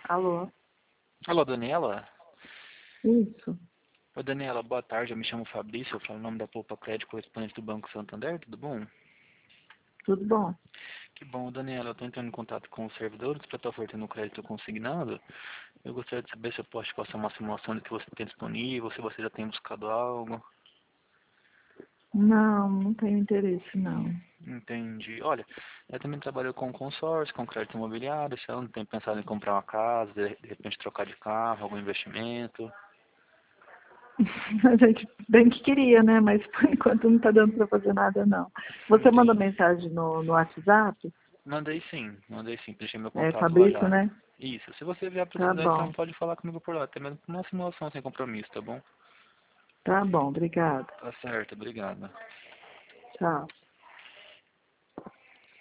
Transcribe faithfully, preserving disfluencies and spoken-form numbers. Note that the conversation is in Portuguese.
Alô? Alô, Daniela? Isso, Oi, Daniela, boa tarde. Eu me chamo Fabrício, eu falo o nome da Poupa Crédito, correspondente do Banco Santander, tudo bom? tudo bom? Que bom, Daniela. Eu estou entrando em contato com os servidores para estar ofertando o crédito consignado. Eu gostaria de saber se eu posso te passar uma simulação do que você tem disponível, se você já tem buscado algo. Não, não tenho interesse, não. Entendi. Olha, eu também trabalho com consórcio, com crédito imobiliário. Se eu não tenho pensado em comprar uma casa, de de repente trocar de carro, algum investimento. A gente bem que queria, né? Mas por enquanto não está dando para fazer nada, não. Você manda Entendi. mensagem no, no WhatsApp? Mandei sim, mandei sim, deixei meu É contato lá Fabrício, já. né? Isso, se você vier Tá precisar, então bom, pode falar comigo por lá, até mesmo uma simulação sem compromisso, tá bom? tá bom, obrigada. Tá certo, obrigado. Tchau.